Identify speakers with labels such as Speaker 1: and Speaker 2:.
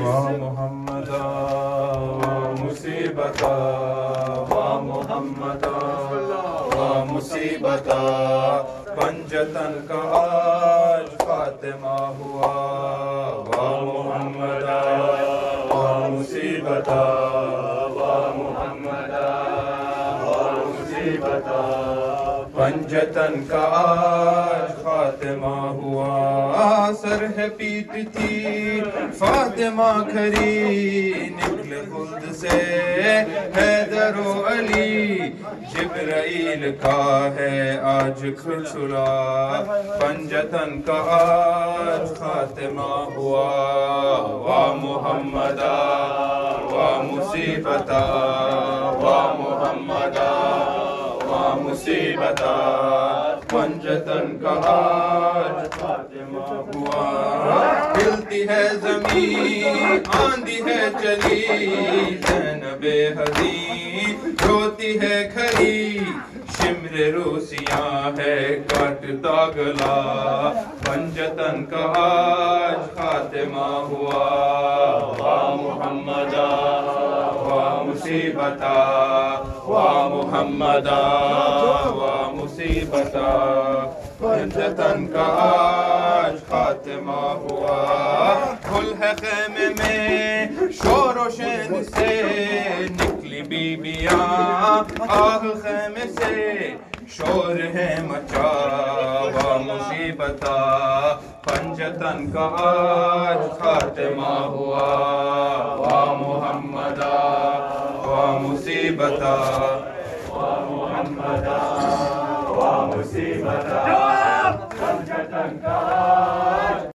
Speaker 1: محمدا مصیبتا محمدا مصیبتا پنجتن کا آج خاتمہ ہوا محمدا مصیبتا محمدا مصیبتا پنجتن کا آج خاتمہ ہوا سر ہے پیٹ تھی فاطمہ کھری نکلے خلد سے حیدر و علی جبرائیل کا ہے آج کھلچلا پنجتن کا آج خاتمہ ہوا محمدا مصیبتا محمدا مصیبتا پنجتن کا آج خاتمہ ہوا ہلتی ہے زمین آندھی ہے چلی زینب حزین روتی ہے کھری شمر روسیاں ہے کاٹتا گلا پنجتن کا آج خاتمہ ہوا محمدا مصیبتا محمدا مصیبتا پنجتن کا آج خاتمہ ہوا کھل ہے خیمے میں شور و شین سے نکلی بیبیاں آہ خیمے سے شور ہے مچا مصیبتا پنجتن کا آج خاتمہ ہوا محمدا مصیبتا محمدا مصیبتا